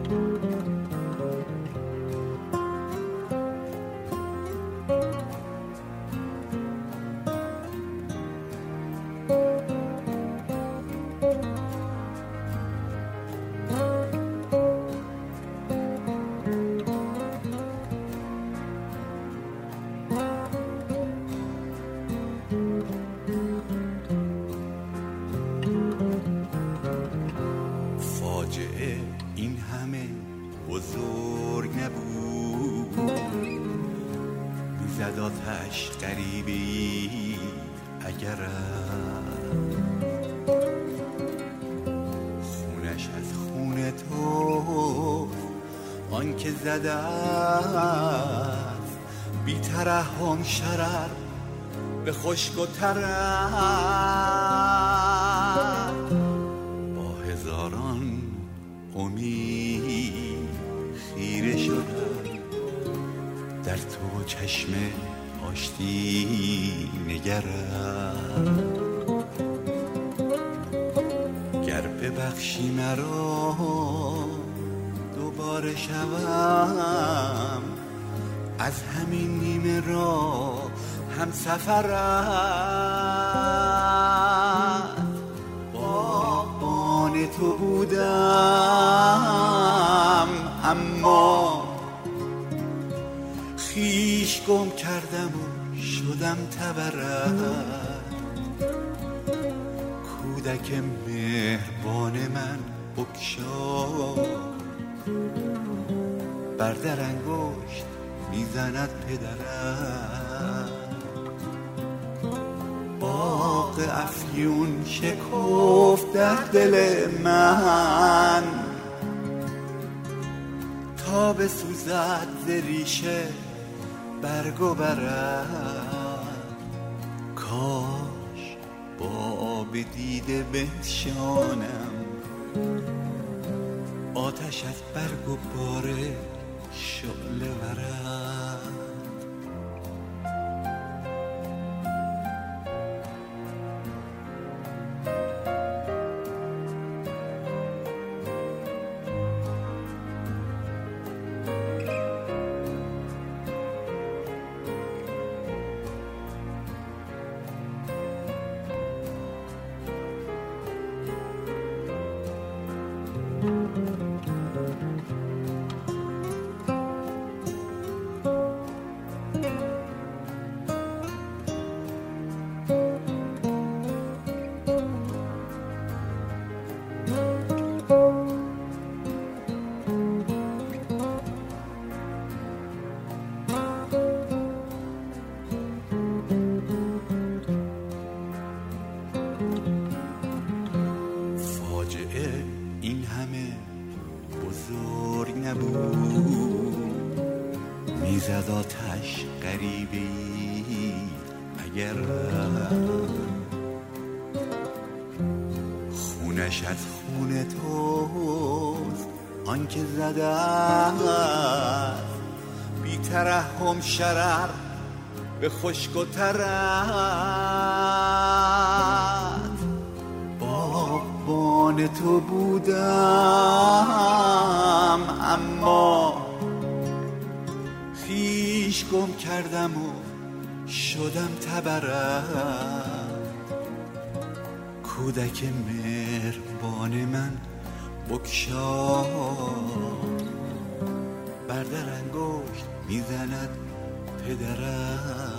این همه بزرگ نبود، میزد آتش غریبی اگر خونش از خون تو آن که زده است بی ترحم شرر به خشک و ترک با هزاران امید خیره شدم در تو چشم آشتی نگرم گر ببخشی مرا دوباره شوم از همین نیمه را هم سفرت باغبان تو بودم اما خویش گم کردم و شدم تبرت کودک مهربان من بگشا بر در انگشت میزند پدرت باغ افیون شکفت در دل من تا بسوزد ز ریشه برگ و برد کاش با آب دیده بنشانم آتش از برگ و باره شعله ورد این همه بزرگ نبود میزد آتش غریبی اگر خونش از خون توست آن که زده است بی ترحم شرر به خشک و ترد باغبان تو بودم اما خویش گم کردم و شدم تبرت کودک مهربان من بگشا بر در انگشت میزند پدرت